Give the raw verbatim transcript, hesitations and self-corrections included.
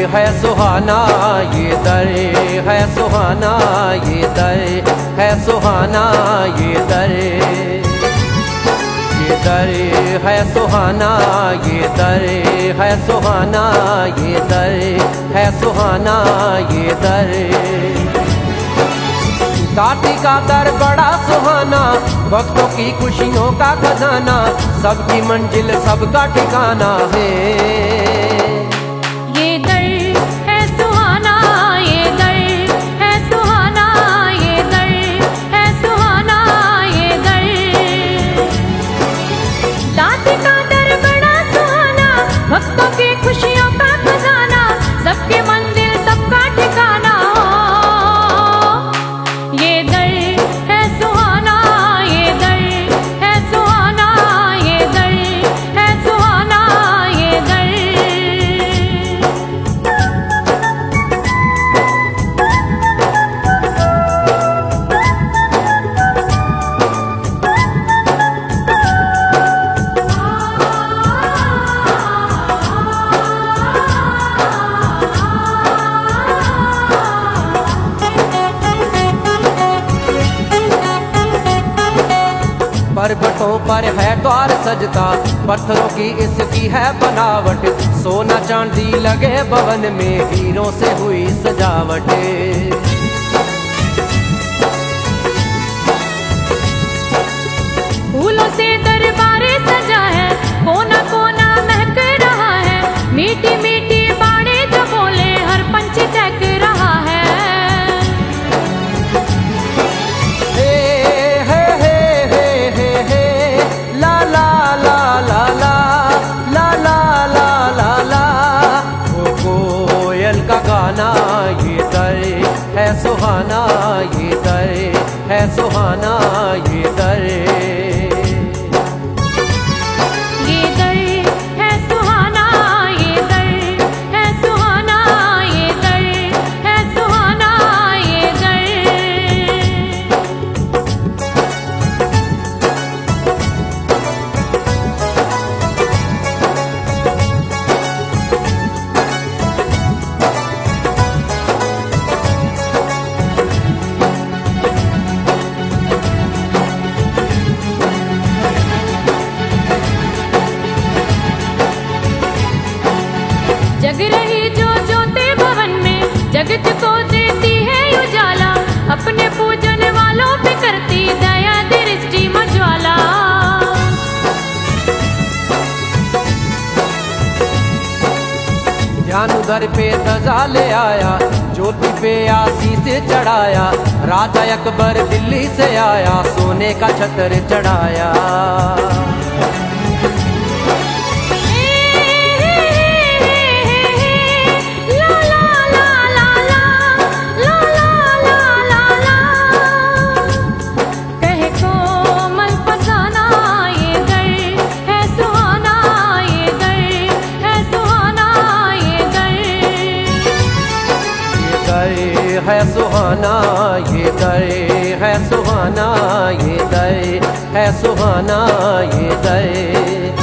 है सुहाना ये दर है सुहाना ये दर है सुहाना ये दर ये दर है सुहाना ये दर है सुहाना ये दर है सुहाना ये दर। दाती का दर बड़ा सुहाना, वक्तों की खुशियों का खजाना, सबकी मंजिल सबका ठिकाना है। ये दर है सुहाना ये दर है सुहाना ये दर है सुहाना ये दर। दाती का दर बड़ा सुहाना, वक्तों की खुशियों का खजाना, सबकी मंजिल सबका ठिकाना। ये दर है सुहाना ये दर है सुहाना ये दर है सुहाना ये दर। पर्वतों पर है द्वार सजता, पत्थरों की इसकी है बनावट, सोना चांदी लगे भवन में, हीरों से हुई सजावट। फूलों से दरबारे सजा है, कोना कोना महक रहा है, मीठी मीठी बाणें जो बोले हर पंछी टहक रहा है। ये दर है सुहाना ये दर है सुहाना ये दर। ये दर है सुहाना ये दर है सुहाना ये दर है सुहाना ये दर। जग रही जो ज्योति भवन में, जगत को देती है उजाला, अपने पूजन वालों पे करती दया दृष्टि मज्वाला। ध्यान उधर पे ध्वजा ले आया, ज्योति पे आशीष चढ़ाया, राजा अकबर दिल्ली से आया, सोने का छत्र चढ़ाया। है सुहाना ये दर है सुहाना ये दर है सुहाना ये दर।